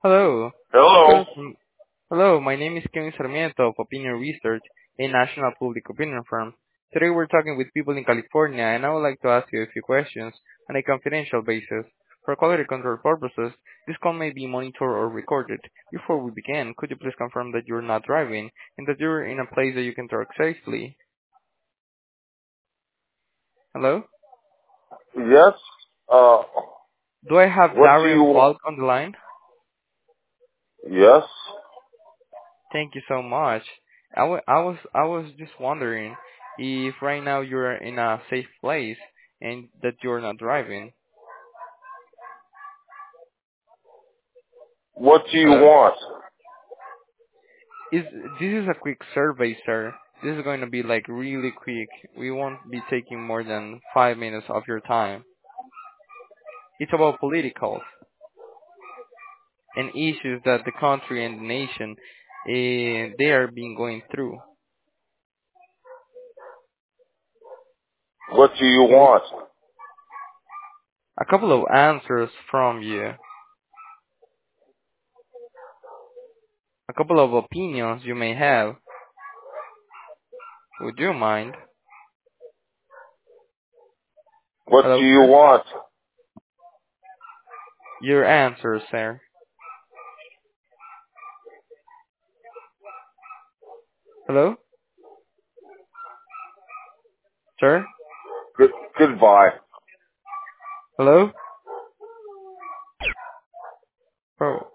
Hello. I'm Hello. calling from. Hello, my name is Kevin Sarmiento of Opinion Research, a national public opinion firm. Today we're talking with people in California, and I would like to ask you a few questions on a confidential basis. For quality control purposes, this call may be monitored or recorded. Before we begin, could you please confirm that you're not driving and that you're in a place that you can talk safely? Hello? Yes. Uh, Do I have what do Darian you? Falk on the line? Yes. Thank you so much. I was just wondering if right now you're in a safe place and that you're not driving. What do you Hello? want? Is this is a quick survey, sir. This is going to be like really quick. We won't be taking more than 5 minutes of your time. It's about politicals and issues that the country and the nation they are being going through. What do you And we, want? a couple of answers from you, a couple of opinions you may have. Would you mind? What Hello, do you sir? want? Your answer, sir. Hello? Sir? Goodbye. Hello? Oh.